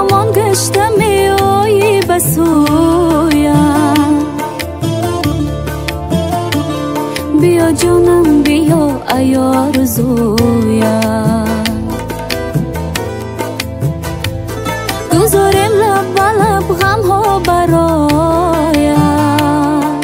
همان گشتم میایی بسویم بیا جانم بیا ای آرزویم گذاریم لب به لب غم ها برایم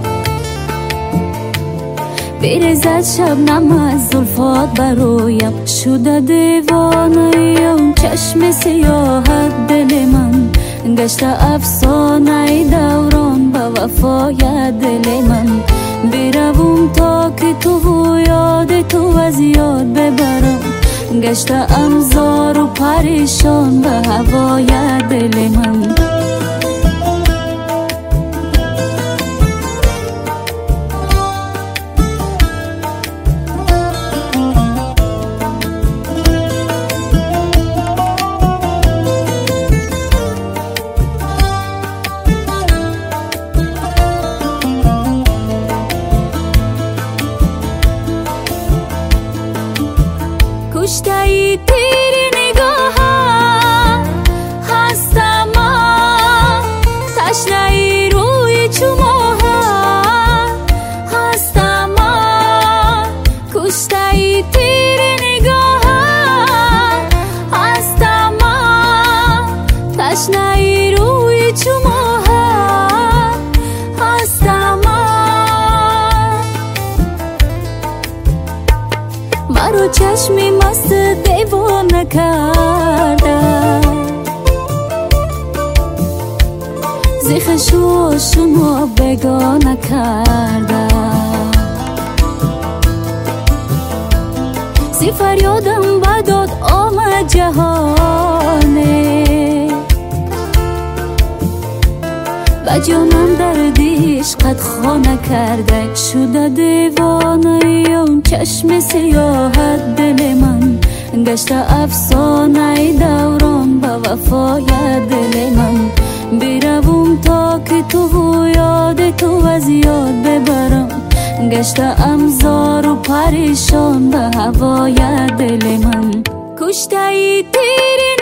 بریزد شبنم از زلفات برویم شده دیوانه‌ام چشم سیاهت دل من گشته افسانه دوران به وفای دل من بروم تا که تو یاد تو از یاد ببرم گشته امزار و پریشان به هوای دل من کشته ای تیری نگاه هستم من تشنه ای روی چماه هستم من کشته ای تیری نگاه هستم من تشنه ای روی چماه هستم من مرا چشمی مست دیوانه کرده زیخش و شما بگانه کرده زی فریادم بداد آمد جهانه و جانم دردی عشقت خانه کرده شده دیوانه اون چشم سیاهت دل من گشته افسانه دوران به وفای دل من بروم تا که تو یاد تو از یاد ببرم گشته امزار و پریشان به هوای دل من کشته ای تیری